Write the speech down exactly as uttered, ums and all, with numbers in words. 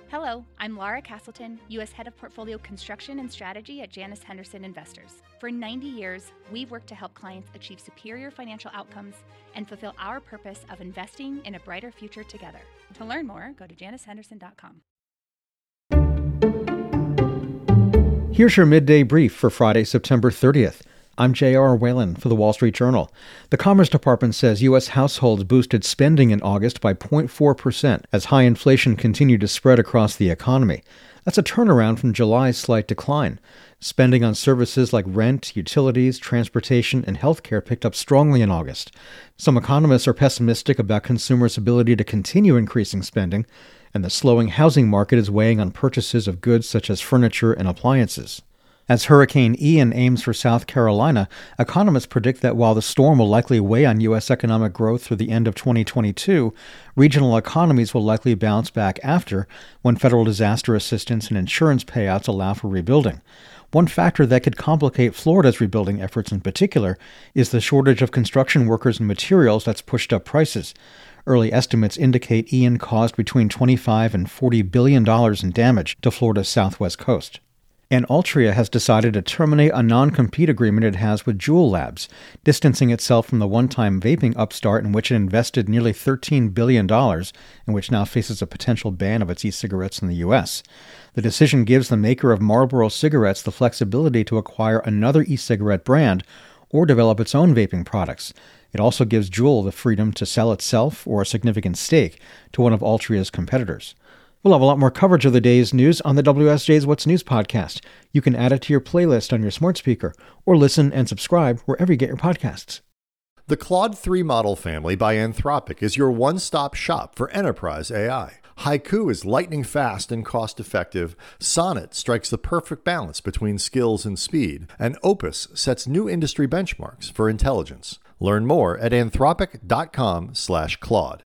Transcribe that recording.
Hello, I'm Laura Castleton, U S Head of Portfolio Construction and Strategy at Janus Henderson Investors. For ninety years, we've worked to help clients achieve superior financial outcomes and fulfill our purpose of investing in a brighter future together. To learn more, go to janus henderson dot com. Here's your midday brief for Friday, September thirtieth. I'm J R Whalen for the Wall Street Journal. The Commerce Department says U S households boosted spending in August by zero point four percent as high inflation continued to spread across the economy. That's a turnaround from July's slight decline. Spending on services like rent, utilities, transportation, and healthcare picked up strongly in August. Some economists are pessimistic about consumers' ability to continue increasing spending, and the slowing housing market is weighing on purchases of goods such as furniture and appliances. As Hurricane Ian aims for South Carolina, economists predict that while the storm will likely weigh on U S economic growth through the end of twenty twenty-two, regional economies will likely bounce back after, when federal disaster assistance and insurance payouts allow for rebuilding. One factor that could complicate Florida's rebuilding efforts in particular is the shortage of construction workers and materials that's pushed up prices. Early estimates indicate Ian caused between twenty-five and forty billion dollars in damage to Florida's southwest coast. And Altria has decided to terminate a non-compete agreement it has with Juul Labs, distancing itself from the one-time vaping upstart in which it invested nearly thirteen billion dollars, and which now faces a potential ban of its e-cigarettes in the U S. The decision gives the maker of Marlboro cigarettes the flexibility to acquire another e-cigarette brand or develop its own vaping products. It also gives Juul the freedom to sell itself or a significant stake to one of Altria's competitors. We'll have a lot more coverage of the day's news on the W S J's What's News podcast. You can add it to your playlist on your smart speaker or listen and subscribe wherever you get your podcasts. The Claude three model family by Anthropic is your one-stop shop for enterprise A I. Haiku is lightning fast and cost-effective. Sonnet strikes the perfect balance between skills and speed. And Opus sets new industry benchmarks for intelligence. Learn more at anthropic dot com slash Claude.